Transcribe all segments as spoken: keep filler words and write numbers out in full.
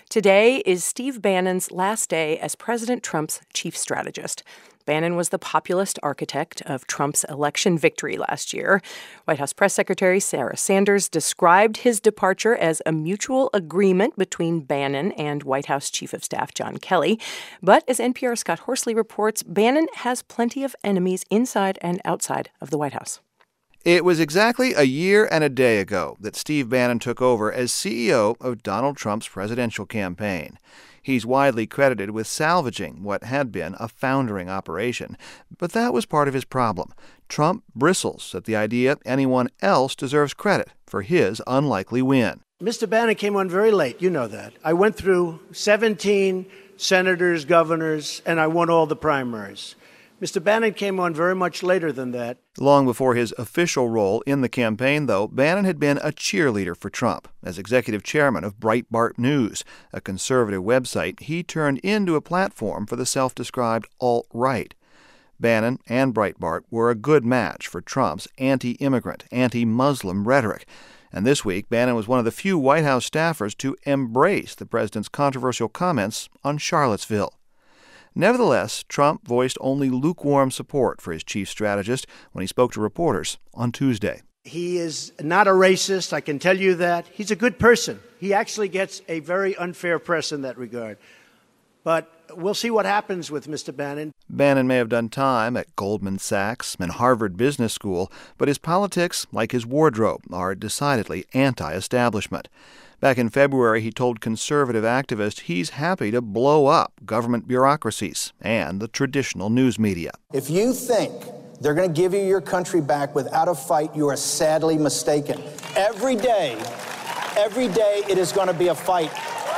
Today is Steve Bannon's last day as President Trump's chief strategist. Bannon was the populist architect of Trump's election victory last year. White House Press Secretary Sarah Sanders described his departure as a mutual agreement between Bannon and White House Chief of Staff John Kelly. But as N P R's Scott Horsley reports, Bannon has plenty of enemies inside and outside of the White House. It was exactly a year and a day ago that Steve Bannon took over as C E O of Donald Trump's presidential campaign. He's widely credited with salvaging what had been a foundering operation, but that was part of his problem. Trump bristles at the idea anyone else deserves credit for his unlikely win. Mister Bannon came on very late, you know that. I went through seventeen senators, governors, and I won all the primaries. Mister Bannon came on very much later than that. Long before his official role in the campaign, though, Bannon had been a cheerleader for Trump. As executive chairman of Breitbart News, a conservative website he turned into a platform for the self-described alt-right. Bannon and Breitbart were a good match for Trump's anti-immigrant, anti-Muslim rhetoric. And this week, Bannon was one of the few White House staffers to embrace the president's controversial comments on Charlottesville. Nevertheless, Trump voiced only lukewarm support for his chief strategist when he spoke to reporters on Tuesday. He is not a racist, I can tell you that. He's a good person. He actually gets a very unfair press in that regard. But we'll see what happens with Mister Bannon. Bannon may have done time at Goldman Sachs and Harvard Business School, but his politics, like his wardrobe, are decidedly anti-establishment. Back in February, he told conservative activists he's happy to blow up government bureaucracies and the traditional news media. If you think they're going to give you your country back without a fight, you are sadly mistaken. Every day, every day it is going to be a fight.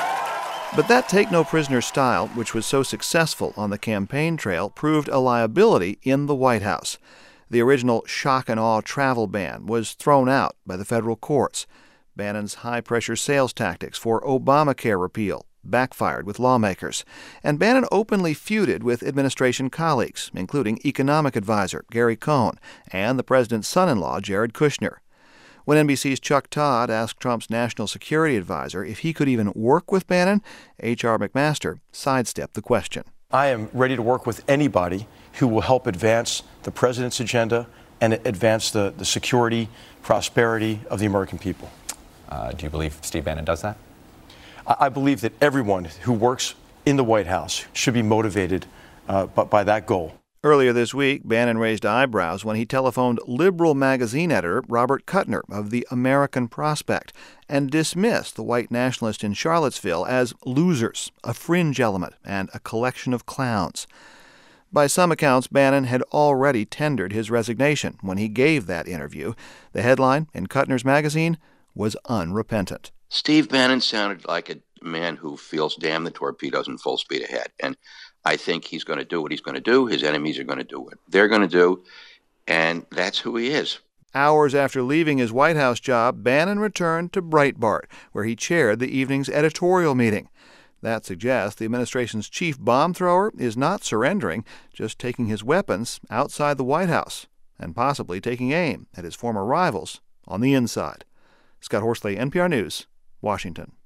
But that take-no-prisoner style, which was so successful on the campaign trail, proved a liability in the White House. The original shock-and-awe travel ban was thrown out by the federal courts. Bannon's high-pressure sales tactics for Obamacare repeal backfired with lawmakers. And Bannon openly feuded with administration colleagues, including economic advisor Gary Cohn and the president's son-in-law, Jared Kushner. When N B C's Chuck Todd asked Trump's national security advisor if he could even work with Bannon, H R McMaster sidestepped the question. I am ready to work with anybody who will help advance the president's agenda and advance the, the security, prosperity of the American people. Uh, do you believe Steve Bannon does that? I, I believe that everyone who works in the White House should be motivated uh, by, by that goal. Earlier this week, Bannon raised eyebrows when he telephoned liberal magazine editor Robert Kuttner of the American Prospect and dismissed the white nationalists in Charlottesville as losers, a fringe element, and a collection of clowns. By some accounts, Bannon had already tendered his resignation when he gave that interview. The headline in Kuttner's magazine was unrepentant. Steve Bannon sounded like a man who feels damn the torpedoes in full speed ahead. And I think he's going to do what he's going to do. His enemies are going to do what they're going to do. And that's who he is. Hours after leaving his White House job, Bannon returned to Breitbart, where he chaired the evening's editorial meeting. That suggests the administration's chief bomb thrower is not surrendering, just taking his weapons outside the White House and possibly taking aim at his former rivals on the inside. Scott Horsley, N P R News, Washington.